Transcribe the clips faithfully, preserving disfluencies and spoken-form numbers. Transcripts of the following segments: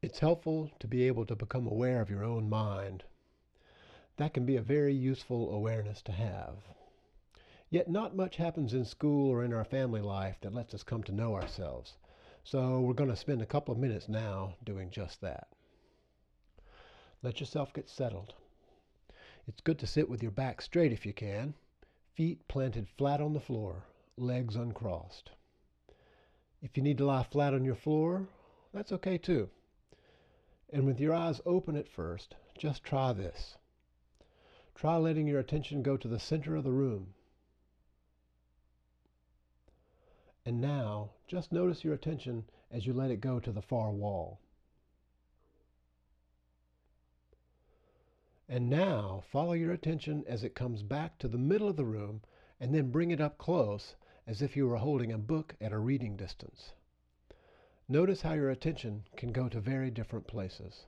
It's helpful to be able to become aware of your own mind. That can be a very useful awareness to have. Yet not much happens in school or in our family life that lets us come to know ourselves. So we're going to spend a couple of minutes now doing just that. Let yourself get settled. It's good to sit with your back straight if you can, feet planted flat on the floor, legs uncrossed. If you need to lie flat on your floor, that's okay too. And with your eyes open at first, just try this. Try letting your attention go to the center of the room. And now, just notice your attention as you let it go to the far wall. And now, follow your attention as it comes back to the middle of the room, and then bring it up close as if you were holding a book at a reading distance. Notice how your attention can go to very different places.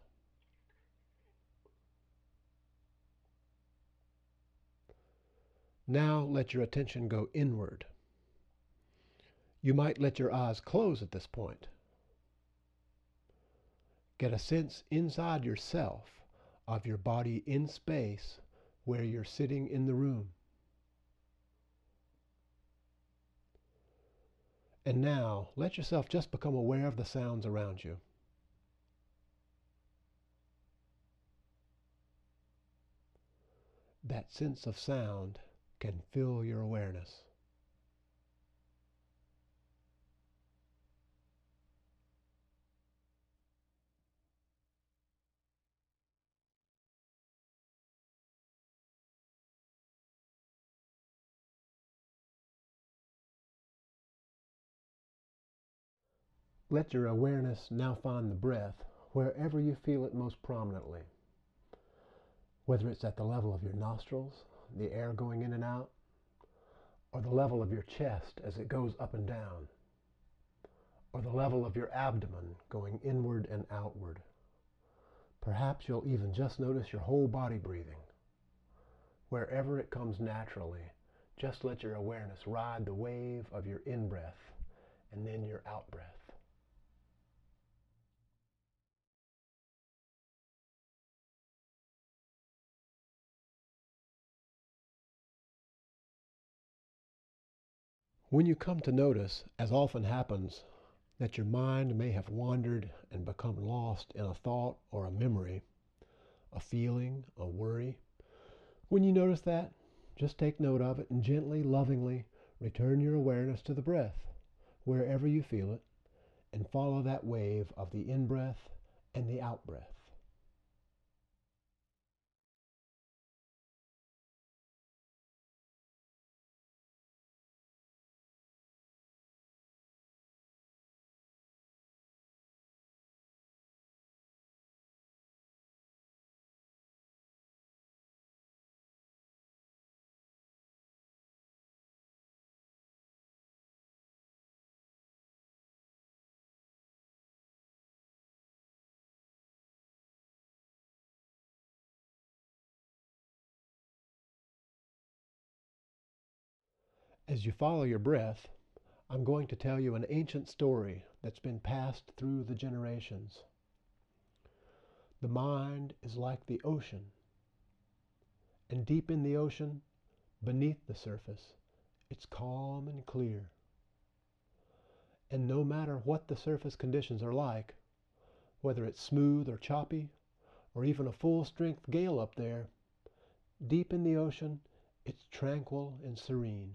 Now let your attention go inward. You might let your eyes close at this point. Get a sense inside yourself of your body in space where you're sitting in the room. And now, let yourself just become aware of the sounds around you. That sense of sound can fill your awareness. Let your awareness now find the breath wherever you feel it most prominently. Whether it's at the level of your nostrils, the air going in and out, or the level of your chest as it goes up and down, or the level of your abdomen going inward and outward. Perhaps you'll even just notice your whole body breathing. Wherever it comes naturally, just let your awareness ride the wave of your in-breath and then your out-breath. When you come to notice, as often happens, that your mind may have wandered and become lost in a thought or a memory, a feeling, a worry, when you notice that, just take note of it and gently, lovingly return your awareness to the breath, wherever you feel it, and follow that wave of the in-breath and the out-breath. As you follow your breath, I'm going to tell you an ancient story that's been passed through the generations. The mind is like the ocean, and deep in the ocean, beneath the surface, it's calm and clear. And no matter what the surface conditions are like, whether it's smooth or choppy, or even a full-strength gale up there, deep in the ocean, it's tranquil and serene.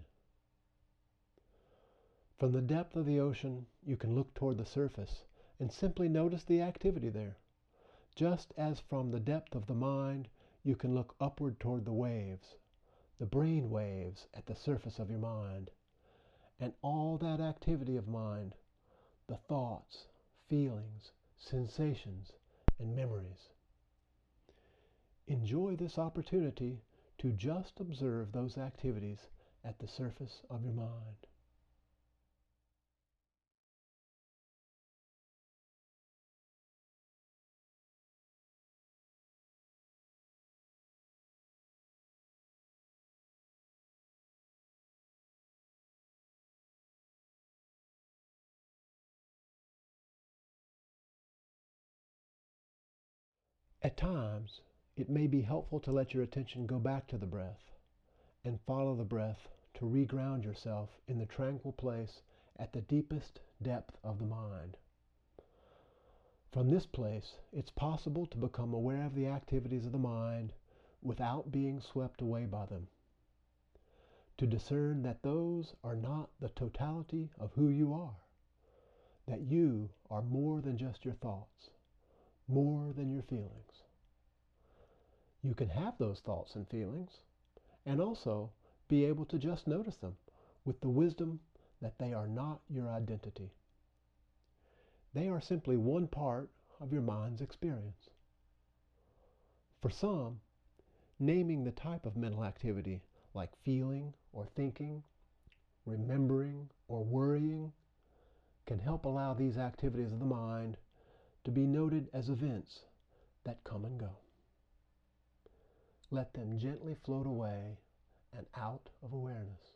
From the depth of the ocean, you can look toward the surface and simply notice the activity there, just as from the depth of the mind, you can look upward toward the waves, the brain waves at the surface of your mind, and all that activity of mind, the thoughts, feelings, sensations, and memories. Enjoy this opportunity to just observe those activities at the surface of your mind. At times, it may be helpful to let your attention go back to the breath and follow the breath to reground yourself in the tranquil place at the deepest depth of the mind. From this place, it's possible to become aware of the activities of the mind without being swept away by them. To discern that those are not the totality of who you are, that you are more than just your thoughts, more than your feelings. You can have those thoughts and feelings, and also be able to just notice them with the wisdom that they are not your identity. They are simply one part of your mind's experience. For some, naming the type of mental activity, like feeling or thinking, remembering or worrying, can help allow these activities of the mind to be noted as events that come and go. Let them gently float away and out of awareness.